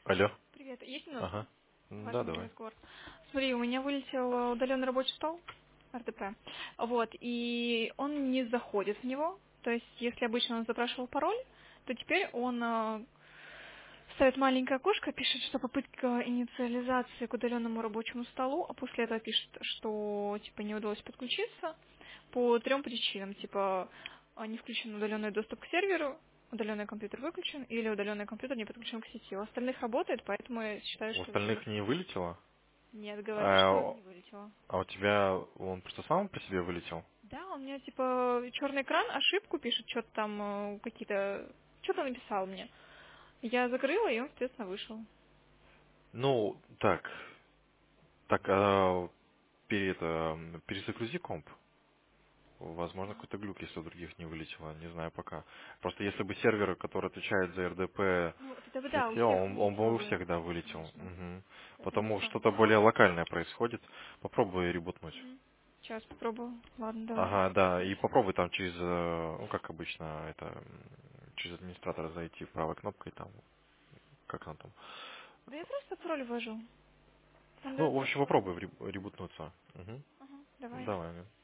Алло. Привет, есть минутка? Ага. Да, Важный давай. разговор. Смотри, у меня вылетел удаленный рабочий стол, РТП, вот, и он не заходит в него. То есть, если обычно он запрашивал пароль, то теперь он ставит маленькое окошко, пишет, что попытка инициализации к удаленному рабочему столу, а после этого пишет, что типа не удалось подключиться по трем причинам, типа не включен удаленный доступ к серверу, удаленный компьютер выключен или удаленный компьютер не подключен к сети. У остальных работает, поэтому я считаю, У что все. остальных не вылетело? Нет, говорит, что А, не вылетело. а у тебя он просто сам по себе вылетел? Да, у меня типа черный экран, ошибку пишет, что-то там какие-то... Что-то написал мне. Я закрыла, и он, соответственно, вышел. Ну, так, перезагрузи комп. Возможно, какой-то глюк, если у других не вылетело, не знаю пока. Просто если бы сервер, который отвечает за РДП, Ну, это бы да, у слетел, всех он бы вылетело у бы, всех, да, вылетел. конечно. Мгм. Поэтому Потому странно. что-то более локальное происходит. Попробуй ребутнуть. Сейчас попробую. Ладно, давай. Ага, да, и попробуй там через, ну, как обычно, это, через администратора зайти правой кнопкой там, как она там. Да я просто пароль ввожу. Он Ну, дает в просто общем, пароль. попробуй ребутнуться. Мгм. Ага, давай. Давай.